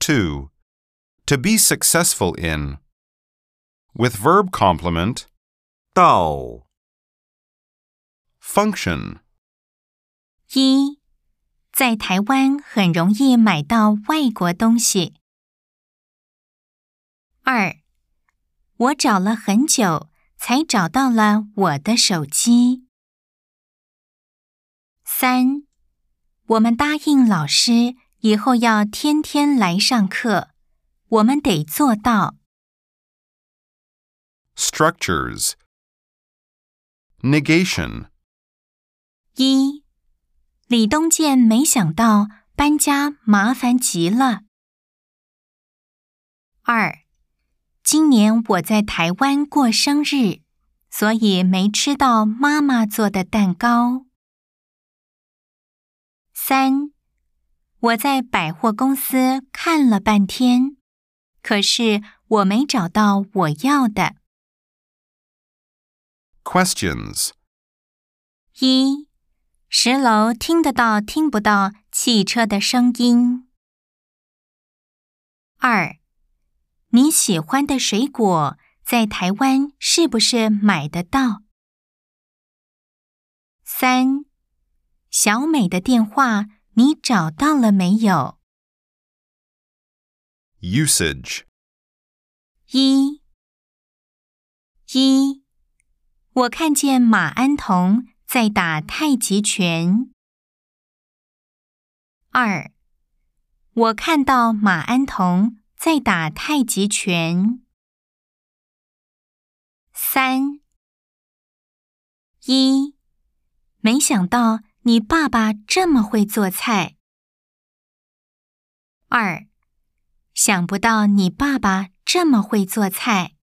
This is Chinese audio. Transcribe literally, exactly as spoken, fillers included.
two. To be successful in. With verb complement, 到 Function. 一，在台湾很容易买到外国东西。二，我找了很久才找到了我的手机。三，我们答应老师以后要天天来上课，我们得做到。 Structures. Negation. 一，李东健没想到搬家麻烦极了。二，今年我在台湾过生日，所以没吃到妈妈做的蛋糕。三，我在百货公司看了半天，可是我没找到我要的。 Questions. 一，十楼听得到听不到汽车的声音。二，你喜欢的水果在台湾是不是买得到？三，小美的电话你找到了没有？ Usage. 一，一，我看见马鞍童在打太极拳。二，我看到马鞍童在打太极拳。三，一，没想到你爸爸这么会做菜。二，想不到你爸爸这么会做菜。